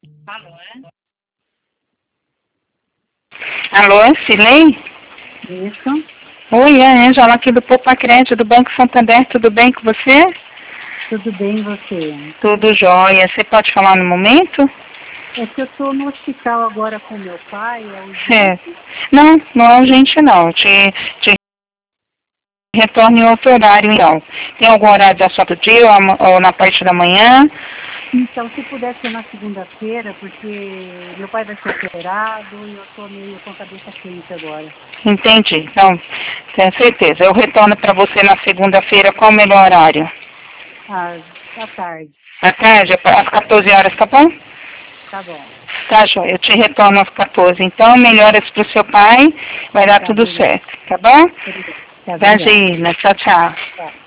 Alô, é? Alô, Silei? Isso. Oi, é a Ângela aqui do Poupa Crédito do Banco Santander, tudo bem com você? Tudo bem, você? Tudo jóia. Você pode falar no momento? É que eu estou no hospital agora com meu pai, é urgente? Certo. Não, não é urgente não. Te retorno em outro horário então. Tem algum horário da sua do dia ou na parte da manhã? Então, se puder ser na segunda-feira, porque meu pai vai ser operado e eu estou meio com a cabeça quente agora. Entendi. Então, tenho certeza. Eu retorno para você na segunda-feira. Qual o melhor horário? À tarde. À tarde, às 14 horas, tá bom? Tá bom. Tá, Joia. Eu te retorno às 14. Então, melhoras pro seu pai. Vai dar Tá, tudo obrigada. certo, tá bom? Tá, obrigada. Imagina. Tchau, tchau. Tá.